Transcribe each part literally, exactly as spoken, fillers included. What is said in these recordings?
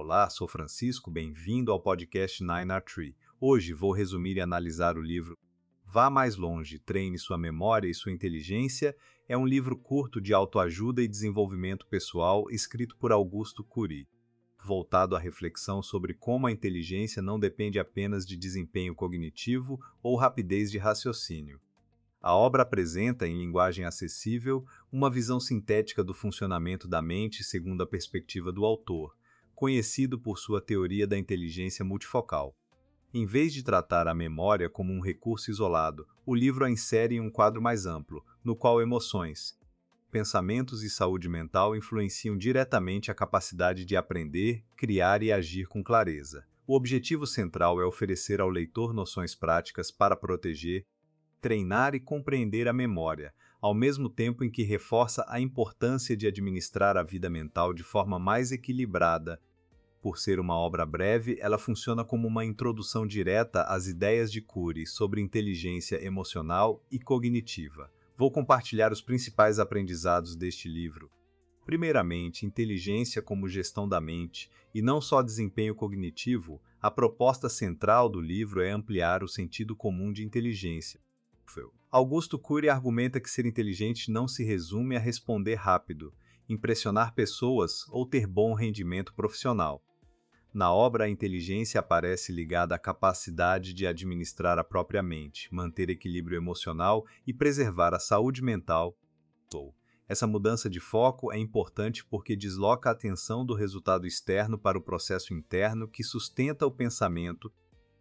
Olá, sou Francisco, bem-vindo ao podcast Nine R Tree. Hoje vou resumir e analisar o livro Vá Mais Longe, Treine Sua Memória e Sua Inteligência. É um livro curto de autoajuda e desenvolvimento pessoal escrito por Augusto Cury, voltado à reflexão sobre como a inteligência não depende apenas de desempenho cognitivo ou rapidez de raciocínio. A obra apresenta, em linguagem acessível, uma visão sintética do funcionamento da mente segundo a perspectiva do autor, conhecido por sua teoria da inteligência multifocal. Em vez de tratar a memória como um recurso isolado, o livro a insere em um quadro mais amplo, no qual emoções, pensamentos e saúde mental influenciam diretamente a capacidade de aprender, criar e agir com clareza. O objetivo central é oferecer ao leitor noções práticas para proteger, treinar e compreender a memória, ao mesmo tempo em que reforça a importância de administrar a vida mental de forma mais equilibrada. Por ser uma obra breve, ela funciona como uma introdução direta às ideias de Cury sobre inteligência emocional e cognitiva. Vou compartilhar os principais aprendizados deste livro. Primeiramente, inteligência como gestão da mente, e não só desempenho cognitivo. A proposta central do livro é ampliar o sentido comum de inteligência. Augusto Cury argumenta que ser inteligente não se resume a responder rápido, impressionar pessoas ou ter bom rendimento profissional. Na obra, a inteligência aparece ligada à capacidade de administrar a própria mente, manter equilíbrio emocional e preservar a saúde mental. Essa mudança de foco é importante porque desloca a atenção do resultado externo para o processo interno que sustenta o pensamento.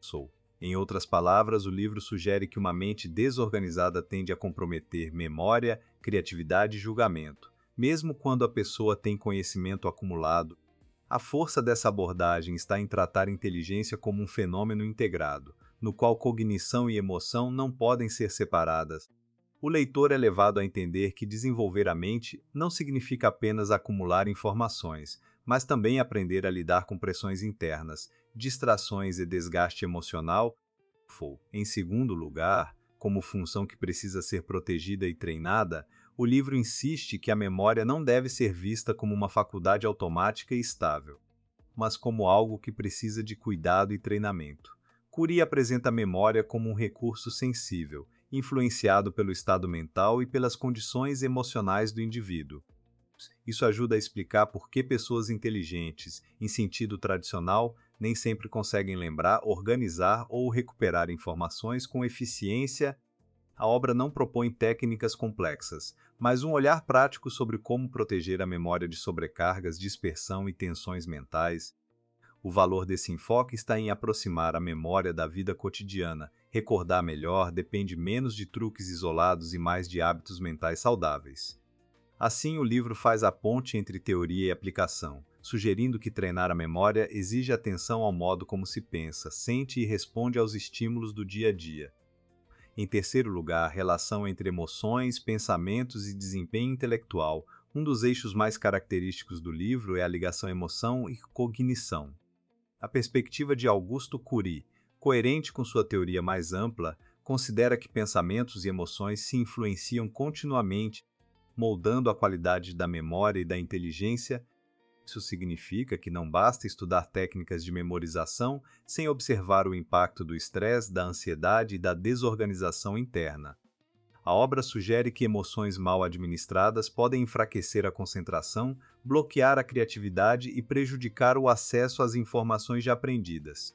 Em outras palavras, o livro sugere que uma mente desorganizada tende a comprometer memória, criatividade e julgamento, mesmo quando a pessoa tem conhecimento acumulado. A força dessa abordagem está em tratar a inteligência como um fenômeno integrado, no qual cognição e emoção não podem ser separadas. O leitor é levado a entender que desenvolver a mente não significa apenas acumular informações, mas também aprender a lidar com pressões internas, distrações e desgaste emocional. Em segundo lugar, como função que precisa ser protegida e treinada, o livro insiste que a memória não deve ser vista como uma faculdade automática e estável, mas como algo que precisa de cuidado e treinamento. Cury apresenta a memória como um recurso sensível, influenciado pelo estado mental e pelas condições emocionais do indivíduo. Isso ajuda a explicar por que pessoas inteligentes, em sentido tradicional, nem sempre conseguem lembrar, organizar ou recuperar informações com eficiência. A obra não propõe técnicas complexas, mas um olhar prático sobre como proteger a memória de sobrecargas, dispersão e tensões mentais. O valor desse enfoque está em aproximar a memória da vida cotidiana. Recordar melhor depende menos de truques isolados e mais de hábitos mentais saudáveis. Assim, o livro faz a ponte entre teoria e aplicação, sugerindo que treinar a memória exige atenção ao modo como se pensa, sente e responde aos estímulos do dia a dia. Em terceiro lugar, a relação entre emoções, pensamentos e desempenho intelectual. Um dos eixos mais característicos do livro é a ligação emoção e cognição. A perspectiva de Augusto Cury, coerente com sua teoria mais ampla, considera que pensamentos e emoções se influenciam continuamente, moldando a qualidade da memória e da inteligência. Isso significa que não basta estudar técnicas de memorização sem observar o impacto do estresse, da ansiedade e da desorganização interna. A obra sugere que emoções mal administradas podem enfraquecer a concentração, bloquear a criatividade e prejudicar o acesso às informações já aprendidas.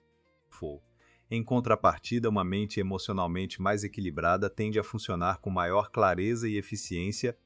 Em contrapartida, uma mente emocionalmente mais equilibrada tende a funcionar com maior clareza e eficiência.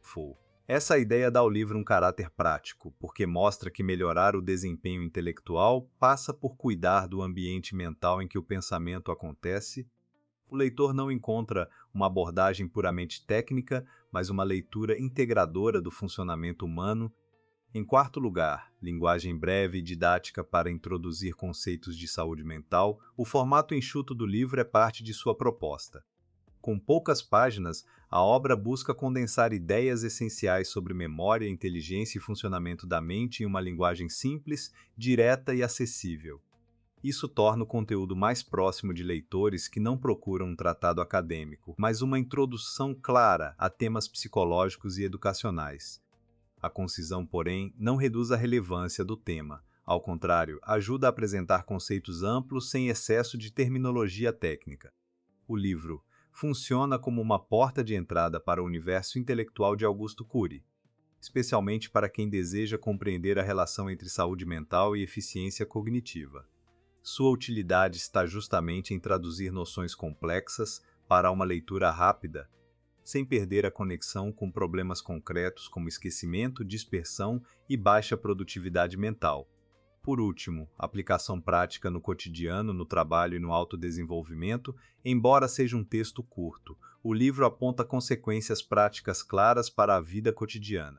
Essa ideia dá ao livro um caráter prático, porque mostra que melhorar o desempenho intelectual passa por cuidar do ambiente mental em que o pensamento acontece. O leitor não encontra uma abordagem puramente técnica, mas uma leitura integradora do funcionamento humano. Em quarto lugar, linguagem breve e didática para introduzir conceitos de saúde mental. O formato enxuto do livro é parte de sua proposta. Com poucas páginas, a obra busca condensar ideias essenciais sobre memória, inteligência e funcionamento da mente em uma linguagem simples, direta e acessível. Isso torna o conteúdo mais próximo de leitores que não procuram um tratado acadêmico, mas uma introdução clara a temas psicológicos e educacionais. A concisão, porém, não reduz a relevância do tema. Ao contrário, ajuda a apresentar conceitos amplos sem excesso de terminologia técnica. O livro funciona como uma porta de entrada para o universo intelectual de Augusto Cury, especialmente para quem deseja compreender a relação entre saúde mental e eficiência cognitiva. Sua utilidade está justamente em traduzir noções complexas para uma leitura rápida, sem perder a conexão com problemas concretos como esquecimento, dispersão e baixa produtividade mental. Por último, aplicação prática no cotidiano, no trabalho e no autodesenvolvimento. Embora seja um texto curto, o livro aponta consequências práticas claras para a vida cotidiana.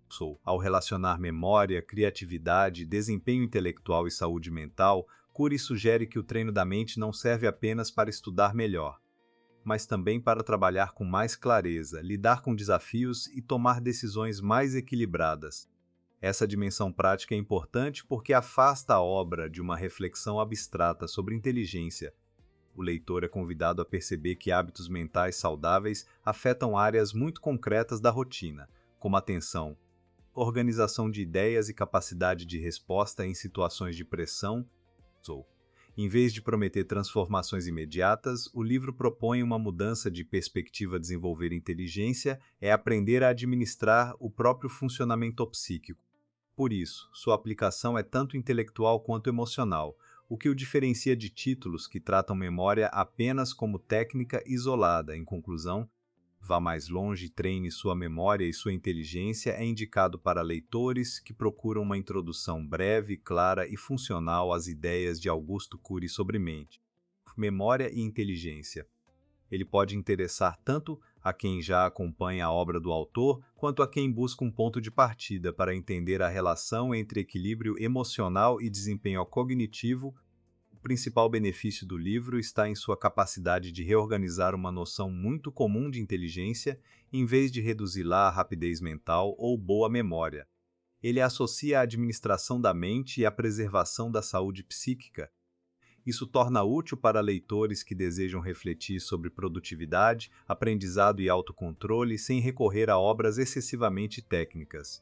Ao relacionar memória, criatividade, desempenho intelectual e saúde mental, Cury sugere que o treino da mente não serve apenas para estudar melhor, mas também para trabalhar com mais clareza, lidar com desafios e tomar decisões mais equilibradas. Essa dimensão prática é importante porque afasta a obra de uma reflexão abstrata sobre inteligência. O leitor é convidado a perceber que hábitos mentais saudáveis afetam áreas muito concretas da rotina, como atenção, organização de ideias e capacidade de resposta em situações de pressão. Ou, em vez de prometer transformações imediatas, o livro propõe uma mudança de perspectiva. Desenvolver inteligência é aprender a administrar o próprio funcionamento psíquico. Por isso, sua aplicação é tanto intelectual quanto emocional, o que o diferencia de títulos que tratam memória apenas como técnica isolada. Em conclusão, Vá mais longe, treine sua memória e sua inteligência é indicado para leitores que procuram uma introdução breve, clara e funcional às ideias de Augusto Cury sobre mente, memória e inteligência. Ele pode interessar tanto a quem já acompanha a obra do autor, quanto a quem busca um ponto de partida para entender a relação entre equilíbrio emocional e desempenho cognitivo. O principal benefício do livro está em sua capacidade de reorganizar uma noção muito comum de inteligência, em vez de reduzi-la à rapidez mental ou boa memória. Ele associa a administração da mente e a preservação da saúde psíquica. Isso torna útil para leitores que desejam refletir sobre produtividade, aprendizado e autocontrole sem recorrer a obras excessivamente técnicas.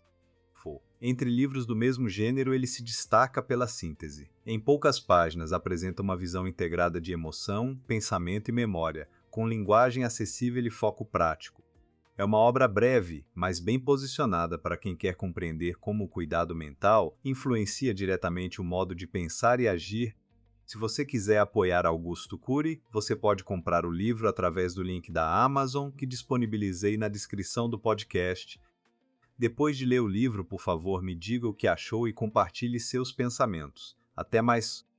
Entre livros do mesmo gênero, ele se destaca pela síntese. Em poucas páginas, apresenta uma visão integrada de emoção, pensamento e memória, com linguagem acessível e foco prático. É uma obra breve, mas bem posicionada para quem quer compreender como o cuidado mental influencia diretamente o modo de pensar e agir. Se você quiser apoiar Augusto Cury, você pode comprar o livro através do link da Amazon que disponibilizei na descrição do podcast. Depois de ler o livro, por favor, me diga o que achou e compartilhe seus pensamentos. Até mais!